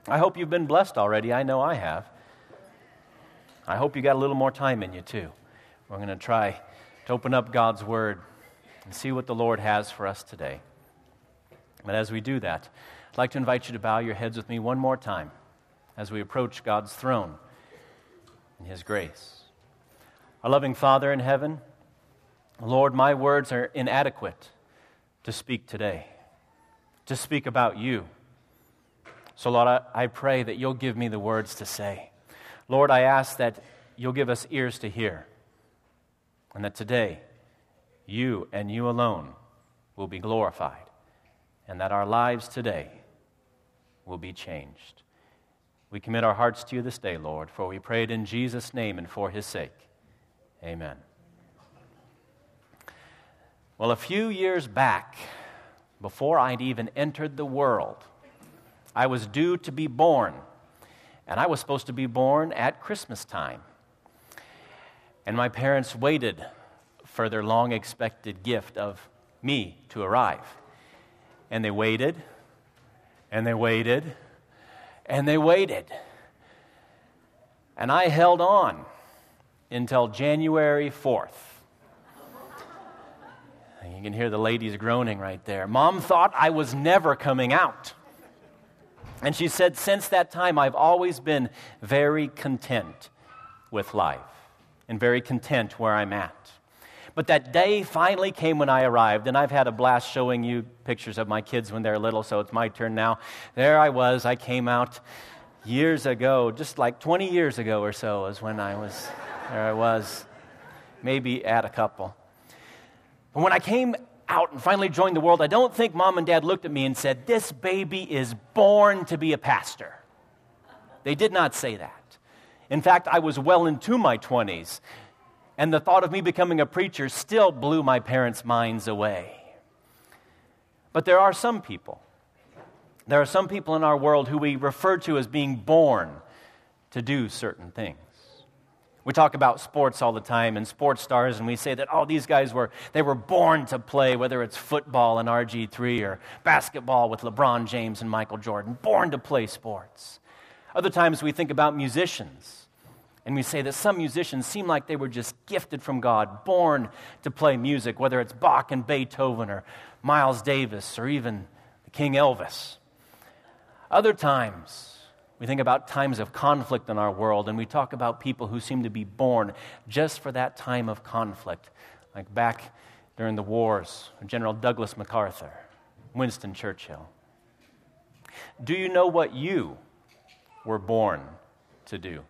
I hope you've been blessed already. I know I have. I hope you got a little more time in you too. We're going to try to open up God's Word and see what the Lord has for us today. But as we do that, I'd like to invite you to bow your heads with me one more time as we approach God's throne in His grace. Our loving Father in heaven, Lord, my words are inadequate to speak today, to speak about you. So, Lord, I pray that you'll give me the words to say. Lord, I ask that you'll give us ears to hear, and that today, you and you alone will be glorified, and that our lives today will be changed. We commit our hearts to you this day, Lord, for we pray it in Jesus' name and for His sake. Amen. Well, a few years back, before I'd even entered the world, I was due to be born, and I was supposed to be born at Christmas time. And my parents waited for their long-expected gift of me to arrive. And they waited, and they waited, and they waited. And I held on until January 4th. You can hear the ladies groaning right there. Mom thought I was never coming out. And she said, since that time, I've always been very content with life and very content where I'm at. But that day finally came when I arrived, and I've had a blast showing you pictures of my kids when they're little, so it's my turn now. There I was. I came out years ago, just like 20 years ago or so is when there I was, maybe at a couple. But when I came out and finally joined the world, I don't think Mom and Dad looked at me and said, this baby is born to be a pastor. They did not say that. In fact, I was well into my 20s, and the thought of me becoming a preacher still blew my parents' minds away. But there are some people in our world who we refer to as being born to do certain things. We talk about sports all the time and sports stars, and we say that, these guys were born to play, whether it's football and RG3 or basketball with LeBron James and Michael Jordan, born to play sports. Other times we think about musicians, and we say that some musicians seem like they were just gifted from God, born to play music, whether it's Bach and Beethoven or Miles Davis or even King Elvis. Other times, we think about times of conflict in our world, and we talk about people who seem to be born just for that time of conflict, like back during the wars, General Douglas MacArthur, Winston Churchill. Do you know what you were born to do?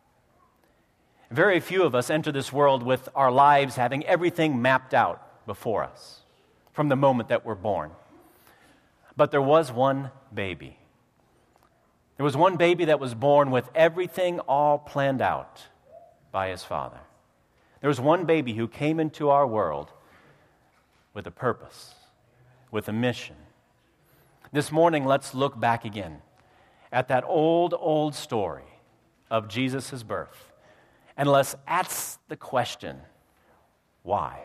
Very few of us enter this world with our lives having everything mapped out before us from the moment that we're born. But there was one baby. There was one baby that was born with everything all planned out by his father. There was one baby who came into our world with a purpose, with a mission. This morning, let's look back again at that old story of Jesus' birth. And let's ask the question, why?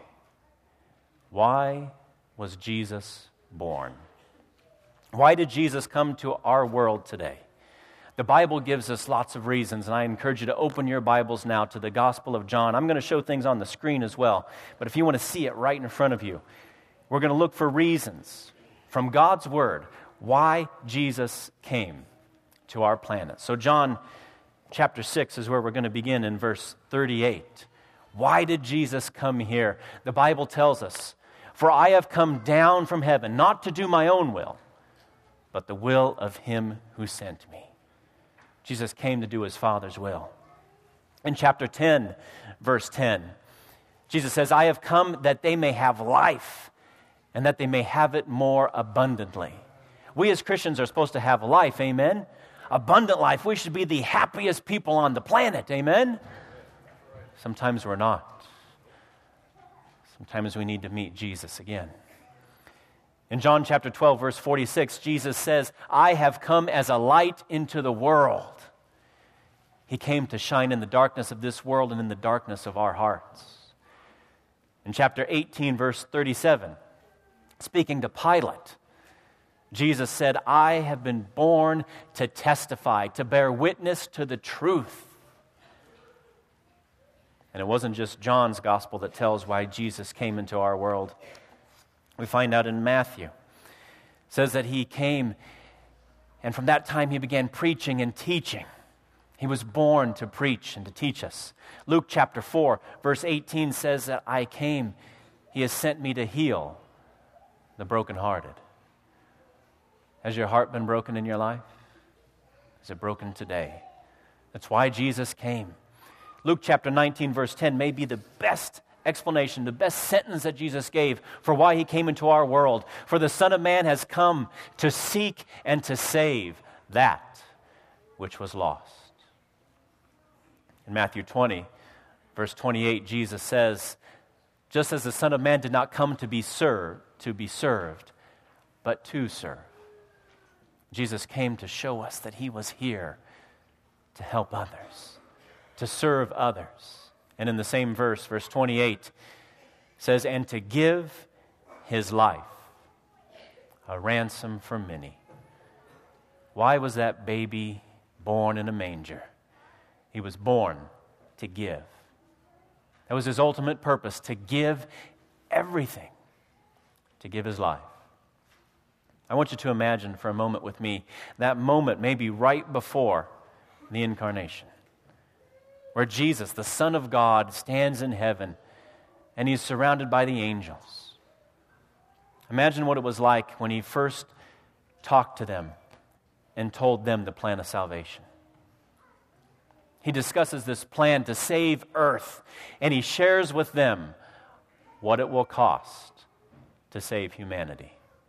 Why was Jesus born? Why did Jesus come to our world today? The Bible gives us lots of reasons, and I encourage you to open your Bibles now to the Gospel of John. I'm going to show things on the screen as well, but if you want to see it right in front of you, we're going to look for reasons from God's Word why Jesus came to our planet. So John chapter 6 is where we're going to begin in verse 38. Why did Jesus come here? The Bible tells us, "For I have come down from heaven, not to do my own will, but the will of Him who sent me." Jesus came to do His Father's will. In chapter 10, verse 10, Jesus says, "I have come that they may have life, and that they may have it more abundantly." We as Christians are supposed to have life, amen? Abundant life. We should be the happiest people on the planet, amen? Sometimes we're not. Sometimes we need to meet Jesus again. In John chapter 12, verse 46, Jesus says, "I have come as a light into the world." He came to shine in the darkness of this world and in the darkness of our hearts. In chapter 18, verse 37, speaking to Pilate, Jesus said, I have been born to testify, to bear witness to the truth. And it wasn't just John's gospel that tells why Jesus came into our world. We find out in Matthew. It says that he came, and from that time he began preaching and teaching. He was born to preach and to teach us. Luke chapter 4, verse 18 says that I came, he has sent me to heal the brokenhearted. Has your heart been broken in your life? Is it broken today? That's why Jesus came. Luke chapter 19, verse 10 may be the best explanation, the best sentence that Jesus gave for why he came into our world. For the Son of Man has come to seek and to save that which was lost. In Matthew 20, verse 28, Jesus says, just as the Son of Man did not come to be served, but to serve. Jesus came to show us that he was here to help others, to serve others. And in the same verse, verse 28, says, and to give his life a ransom for many. Why was that baby born in a manger? He was born to give. That was his ultimate purpose, to give everything, to give his life. I want you to imagine for a moment with me that moment maybe right before the incarnation, where Jesus, the Son of God, stands in heaven and he's surrounded by the angels. Imagine what it was like when he first talked to them and told them the plan of salvation. He discusses this plan to save earth, and he shares with them what it will cost to save humanity,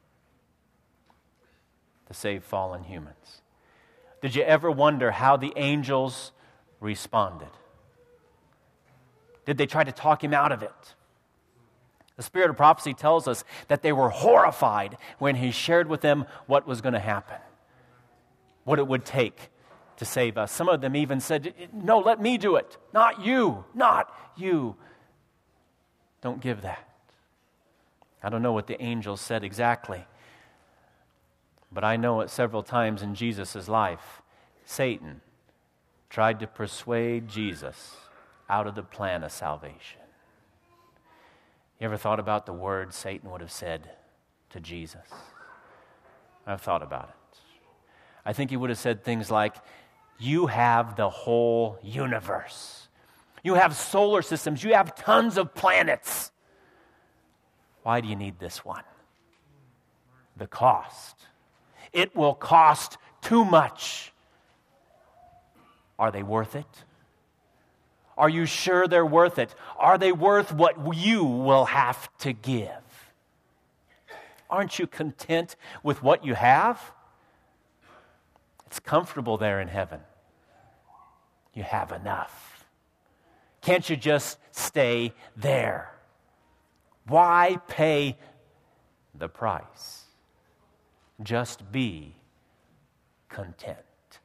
to save fallen humans. Did you ever wonder how the angels responded? Did they try to talk him out of it? The spirit of prophecy tells us that they were horrified when he shared with them what was going to happen, what it would take to save us. Some of them even said, no, let me do it. Not you, not you. Don't give that. I don't know what the angels said exactly, but I know it several times in Jesus' life. Satan tried to persuade Jesus out of the plan of salvation. You ever thought about the words Satan would have said to Jesus? I've thought about it. I think he would have said things like, you have the whole universe. You have solar systems. You have tons of planets. Why do you need this one? The cost. It will cost too much. Are they worth it? Are you sure they're worth it? Are they worth what you will have to give? Aren't you content with what you have? It's comfortable there in heaven. You have enough. Can't you just stay there? Why pay the price? Just be content.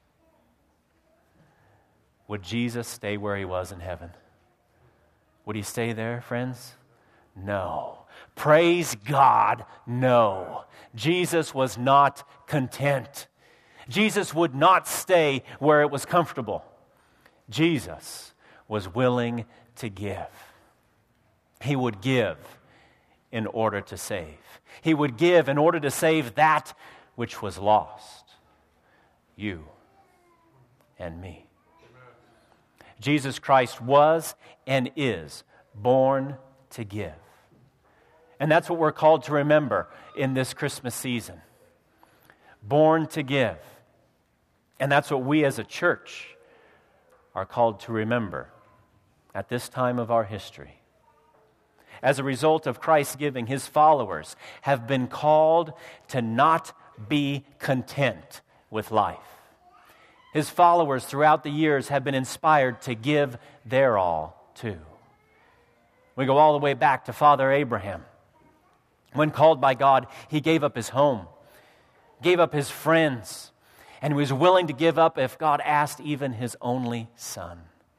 Would Jesus stay where he was in heaven? Would he stay there, friends? No. Praise God, no. Jesus was not content. Jesus would not stay where it was comfortable. Jesus was willing to give. He would give in order to save. He would give in order to save that which was lost. You and me. Jesus Christ was and is born to give. And that's what we're called to remember in this Christmas season. Born to give. And that's what we as a church are called to remember at this time of our history. As a result of Christ's giving, his followers have been called to not be content with life. His followers throughout the years have been inspired to give their all too. We go all the way back to Father Abraham. When called by God, he gave up his home, gave up his friends, and he was willing to give up, if God asked, even his only son,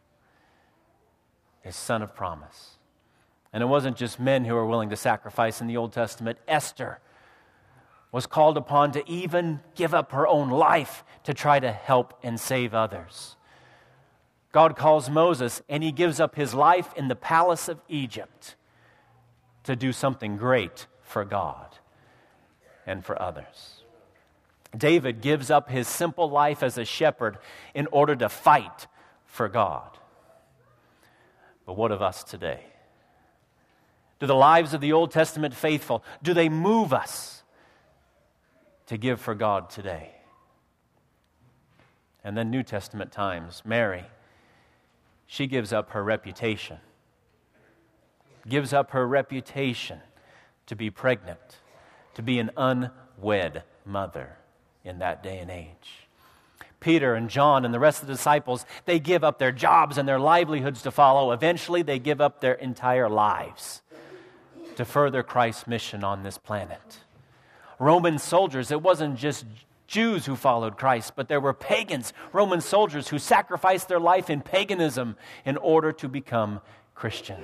his son of promise. And it wasn't just men who were willing to sacrifice in the Old Testament. Esther was called upon to even give up her own life to try to help and save others. God calls Moses, and he gives up his life in the palace of Egypt to do something great for God and for others. David gives up his simple life as a shepherd in order to fight for God. But what of us today? Do the lives of the Old Testament faithful, do they move us to give for God today? And then New Testament times, Mary, she gives up her reputation. Gives up her reputation to be pregnant, to be an unwed mother in that day and age. Peter and John and the rest of the disciples, they give up their jobs and their livelihoods to follow. Eventually, they give up their entire lives to further Christ's mission on this planet. Roman soldiers, it wasn't just Jews who followed Christ, but there were pagans, Roman soldiers who sacrificed their life in paganism in order to become Christian.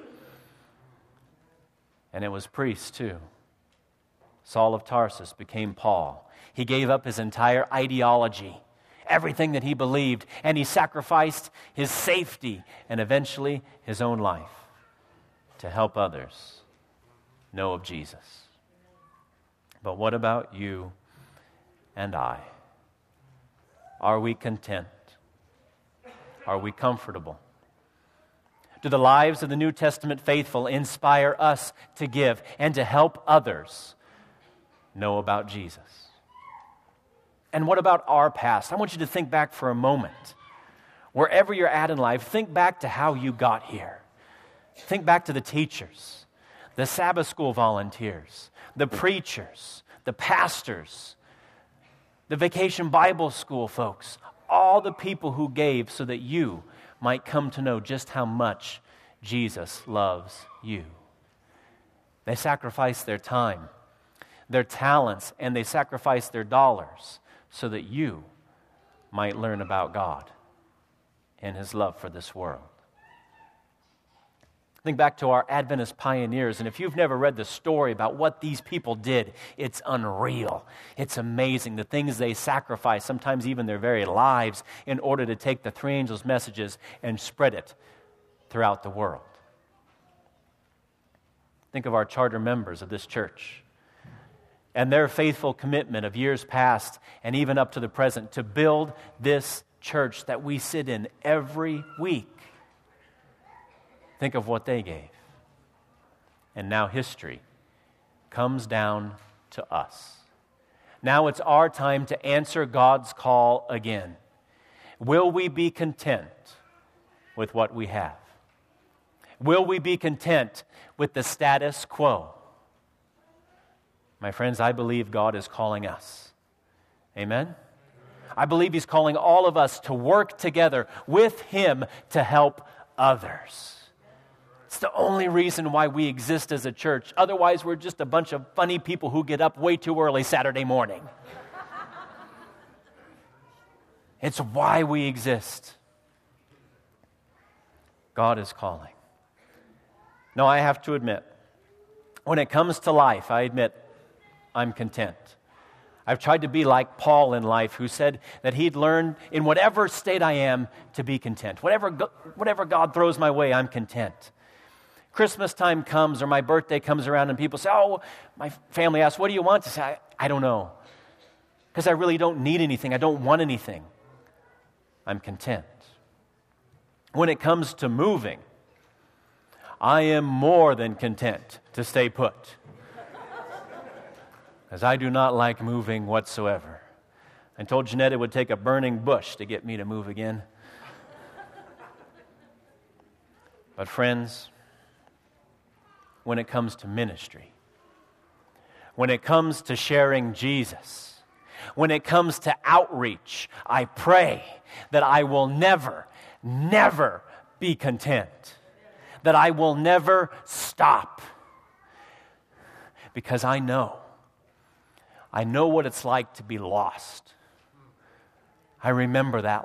And it was priests too. Saul of Tarsus became Paul. He gave up his entire ideology, everything that he believed, and he sacrificed his safety and eventually his own life to help others know of Jesus. But what about you and I? Are we content? Are we comfortable? Do the lives of the New Testament faithful inspire us to give and to help others know about Jesus? And what about our past? I want you to think back for a moment. Wherever you're at in life, think back to how you got here. Think back to the teachers, the Sabbath school volunteers, the preachers, the pastors, the vacation Bible school folks, all the people who gave so that you might come to know just how much Jesus loves you. They sacrificed their time, their talents, and they sacrificed their dollars so that you might learn about God and His love for this world. Think back to our Adventist pioneers, and if you've never read the story about what these people did, it's unreal. It's amazing, the things they sacrificed, sometimes even their very lives, in order to take the three angels' messages and spread it throughout the world. Think of our charter members of this church and their faithful commitment of years past and even up to the present to build this church that we sit in every week. Think of what they gave. And now history comes down to us. Now it's our time to answer God's call again. Will we be content with what we have? Will we be content with the status quo? My friends, I believe God is calling us. Amen? I believe He's calling all of us to work together with Him to help others. It's the only reason why we exist as a church. Otherwise, we're just a bunch of funny people who get up way too early Saturday morning. It's why we exist. God is calling. No, I have to admit, when it comes to life, I admit I'm content. I've tried to be like Paul in life, who said that he'd learned in whatever state I am to be content. Whatever God throws my way, I'm content. Christmas time comes or my birthday comes around and people say, oh, my family asks, what do you want? To say, I don't know. Because I really don't need anything. I don't want anything. I'm content. When it comes to moving, I am more than content to stay put. Because I do not like moving whatsoever. I told Jeanette it would take a burning bush to get me to move again. But friends, when it comes to ministry, when it comes to sharing Jesus, when it comes to outreach, I pray that I will never, never be content, that I will never stop, because I know what it's like to be lost. I remember that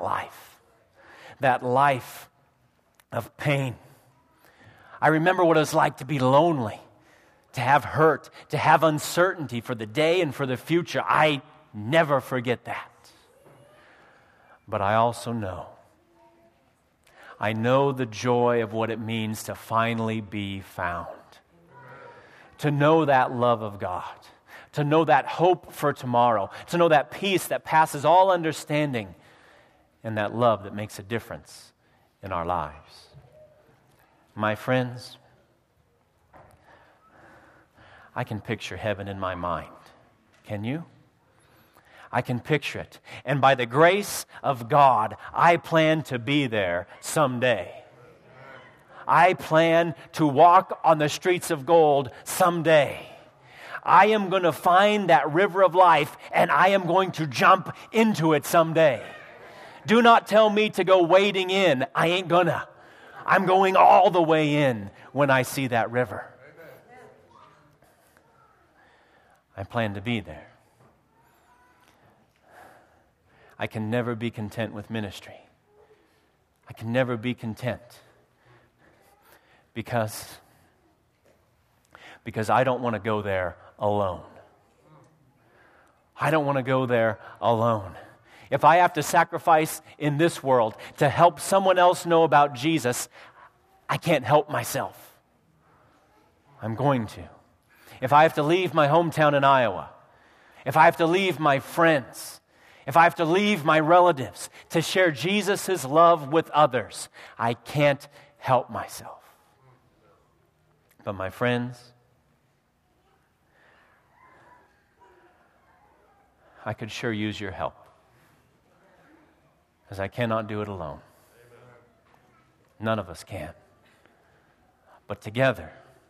life of pain. I remember what it was like to be lonely, to have hurt, to have uncertainty for the day and for the future. I never forget that. But I also know. I know the joy of what it means to finally be found. To know that love of God. To know that hope for tomorrow. To know that peace that passes all understanding. And that love that makes a difference in our lives. My friends, I can picture heaven in my mind. Can you? I can picture it. And by the grace of God, I plan to be there someday. I plan to walk on the streets of gold someday. I am going to find that river of life, and I am going to jump into it someday. Do not tell me to go wading in. I ain't gonna. I'm going all the way in when I see that river. I plan to be there. I can never be content with ministry. I can never be content because I don't want to go there alone. I don't want to go there alone. If I have to sacrifice in this world to help someone else know about Jesus, I can't help myself. I'm going to. If I have to leave my hometown in Iowa, if I have to leave my friends, if I have to leave my relatives to share Jesus' love with others, I can't help myself. But my friends, I could sure use your help, because I cannot do it alone. None of us can. But together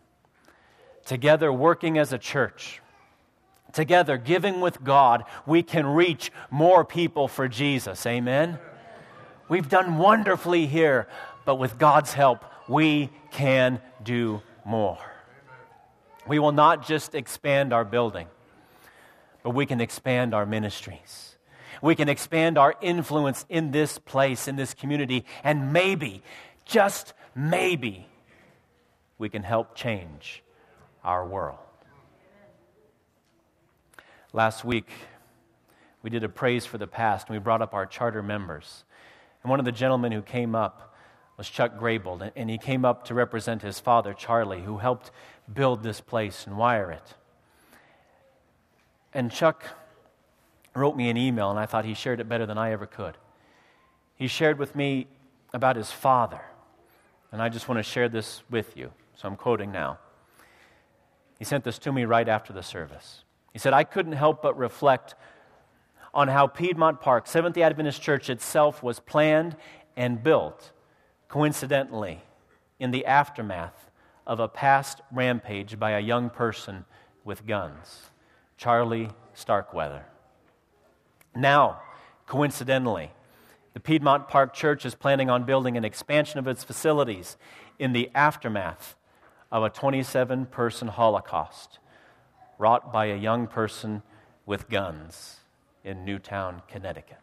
working as a church, together giving with God, we can reach more people for Jesus. Amen? We've done wonderfully here, but with God's help, we can do more. We will not just expand our building, but we can expand our ministries. We can expand our influence in this place, in this community, and maybe, just maybe, we can help change our world. Last week, we did a praise for the past, and we brought up our charter members. And one of the gentlemen who came up was Chuck Graybold, and he came up to represent his father, Charlie, who helped build this place and wire it. And Chuck wrote me an email, and I thought he shared it better than I ever could. He shared with me about his father, and I just want to share this with you, so I'm quoting now. He sent this to me right after the service. He said, I couldn't help but reflect on how Piedmont Park, Seventh-day Adventist Church itself, was planned and built, coincidentally, in the aftermath of a past rampage by a young person with guns, Charlie Starkweather. Now, coincidentally, the Piedmont Park Church is planning on building an expansion of its facilities in the aftermath of a 27-person Holocaust wrought by a young person with guns in Newtown, Connecticut.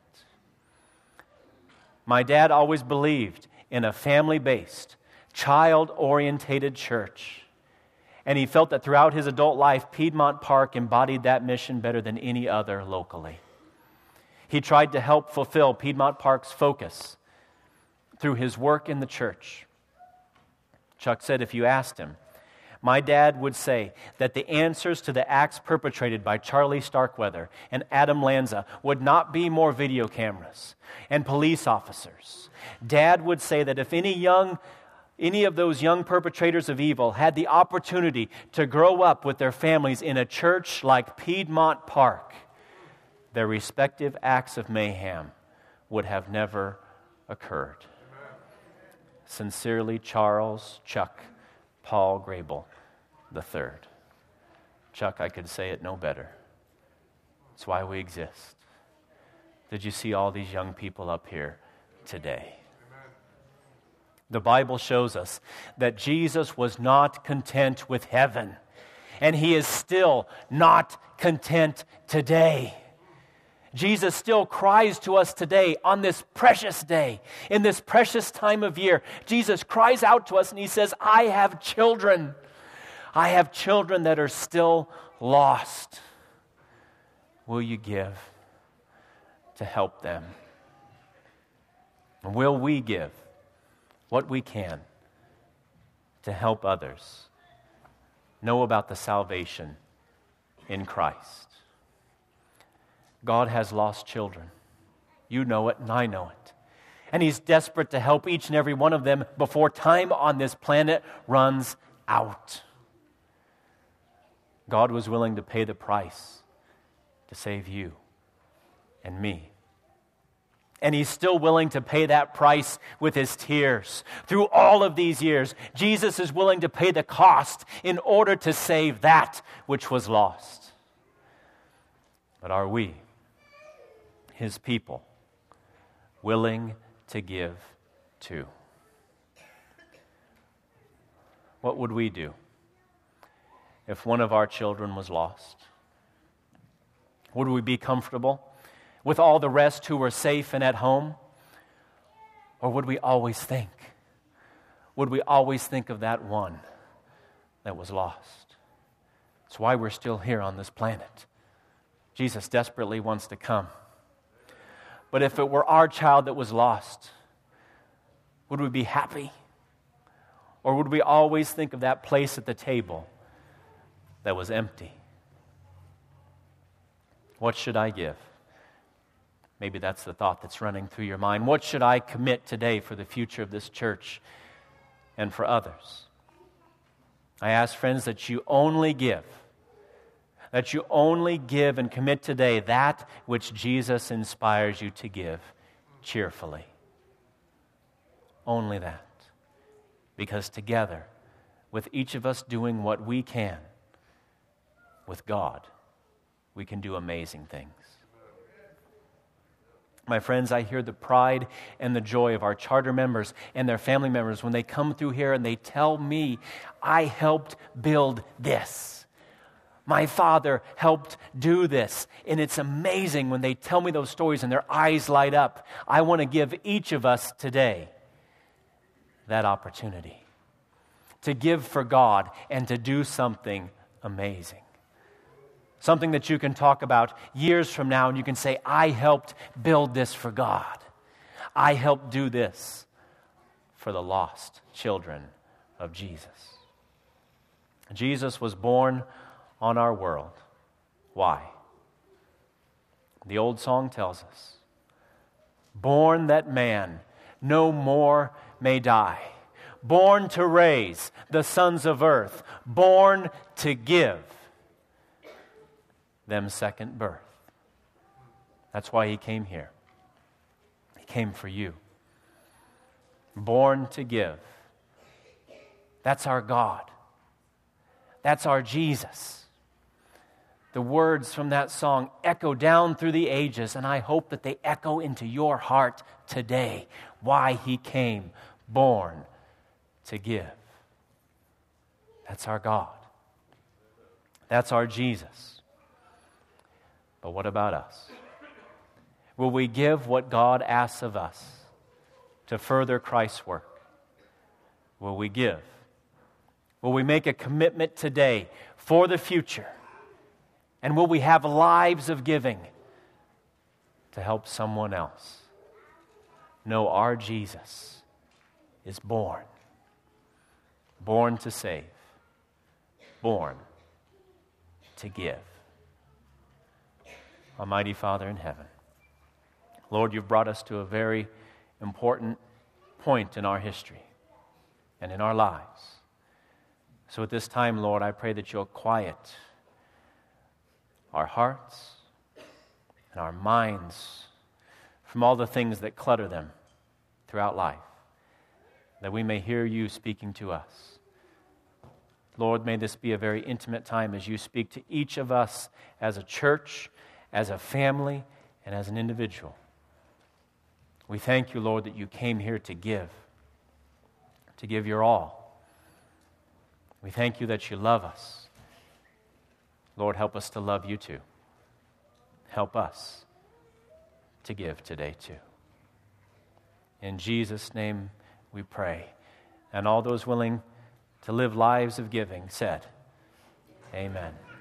My dad always believed in a family-based, child-orientated church, and he felt that throughout his adult life, Piedmont Park embodied that mission better than any other locally. He tried to help fulfill Piedmont Park's focus through his work in the church. Chuck said if you asked him, my dad would say that the answers to the acts perpetrated by Charlie Starkweather and Adam Lanza would not be more video cameras and police officers. Dad would say that if any of those young perpetrators of evil had the opportunity to grow up with their families in a church like Piedmont Park, their respective acts of mayhem would have never occurred. Sincerely, Charles Chuck Paul Graybold III. Chuck, I could say it no better. It's why we exist. Did you see all these young people up here today? The Bible shows us that Jesus was not content with heaven, and he is still not content today. Jesus still cries to us today on this precious day, in this precious time of year. Jesus cries out to us and he says, I have children. I have children that are still lost. Will you give to help them? And will we give what we can to help others know about the salvation in Christ? God has lost children. You know it, and I know it. And He's desperate to help each and every one of them before time on this planet runs out. God was willing to pay the price to save you and me. And He's still willing to pay that price with His tears. Through all of these years, Jesus is willing to pay the cost in order to save that which was lost. But are we, His people, willing to give too? What would we do if one of our children was lost? Would we be comfortable with all the rest who were safe and at home? Or would we always think? Would we always think of that one that was lost? It's why we're still here on this planet. Jesus desperately wants to come. But if it were our child that was lost, would we be happy? Or would we always think of that place at the table that was empty? What should I give? Maybe that's the thought that's running through your mind. What should I commit today for the future of this church and for others? I ask, friends, that you only give and commit today that which Jesus inspires you to give cheerfully. Only that. Because together, with each of us doing what we can, with God, we can do amazing things. My friends, I hear the pride and the joy of our charter members and their family members when they come through here and they tell me, I helped build this. My father helped do this. And it's amazing when they tell me those stories and their eyes light up. I want to give each of us today that opportunity to give for God and to do something amazing. Something that you can talk about years from now and you can say, I helped build this for God. I helped do this for the lost children of Jesus. Jesus was born on our world. Why? The old song tells us, born that man no more may die, born to raise the sons of earth, born to give them second birth. That's why He came here. He came for you. Born to give. That's our God. That's our Jesus. The words from that song echo down through the ages, and I hope that they echo into your heart today. Why He came, born to give. That's our God. That's our Jesus. But what about us? Will we give what God asks of us to further Christ's work? Will we give? Will we make a commitment today for the future? And will we have lives of giving to help someone else know our Jesus is born? Born to save. Born to give. Almighty Father in heaven, Lord, you've brought us to a very important point in our history and in our lives. So at this time, Lord, I pray that you'll quiet our hearts and our minds from all the things that clutter them throughout life, that we may hear you speaking to us. Lord, may this be a very intimate time as you speak to each of us as a church, as a family, and as an individual. We thank you, Lord, that you came here to give your all. We thank you that you love us. Lord, help us to love you too. Help us to give today too. In Jesus' name we pray. And all those willing to live lives of giving said, Amen.